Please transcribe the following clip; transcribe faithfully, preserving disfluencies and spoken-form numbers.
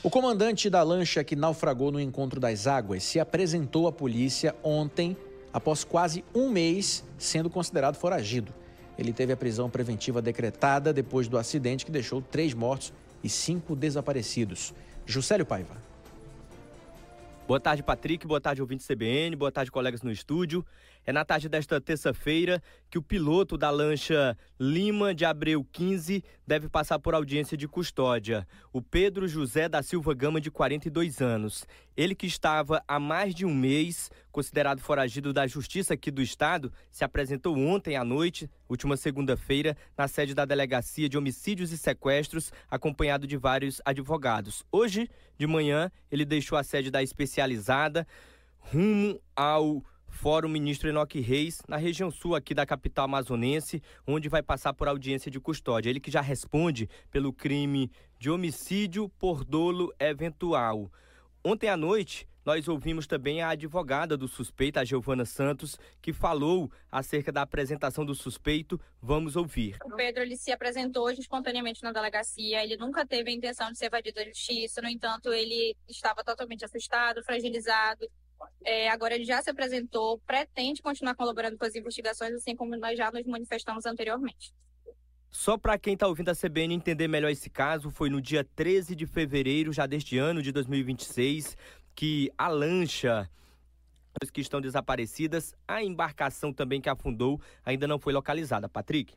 O comandante da lancha que naufragou no Encontro das Águas se apresentou à polícia ontem, após quase um mês sendo considerado foragido. Ele teve a prisão preventiva decretada depois do acidente que deixou três mortos e cinco desaparecidos. Juscelio Paiva. Boa tarde, Patrick. Boa tarde, ouvinte C B N. Boa tarde, colegas no estúdio. É na tarde desta terça-feira que o piloto da lancha Lima de Abreu quinze deve passar por audiência de custódia. O Pedro José da Silva Gama, de quarenta e dois anos. Ele que estava há mais de um mês considerado foragido da Justiça aqui do Estado, se apresentou ontem à noite, última segunda-feira, na sede da Delegacia de Homicídios e Sequestros, acompanhado de vários advogados. Hoje, de manhã, ele deixou a sede da especializada rumo ao Fórum Ministro Enoque Reis, na região sul aqui da capital amazonense, onde vai passar por audiência de custódia. Ele que já responde pelo crime de homicídio por dolo eventual. Ontem à noite, nós ouvimos também a advogada do suspeito, a Giovana Santos, que falou acerca da apresentação do suspeito. Vamos ouvir. O Pedro, ele se apresentou hoje espontaneamente na delegacia. Ele nunca teve a intenção de ser evadido da justiça. No entanto, ele estava totalmente assustado, fragilizado. É, agora ele já se apresentou, pretende continuar colaborando com as investigações, assim como nós já nos manifestamos anteriormente. Só para quem está ouvindo a C B N entender melhor esse caso, foi no dia treze de fevereiro, já deste ano de dois mil e vinte e seis, que a lancha que estão desaparecidas, a embarcação também que afundou, ainda não foi localizada. Patrick?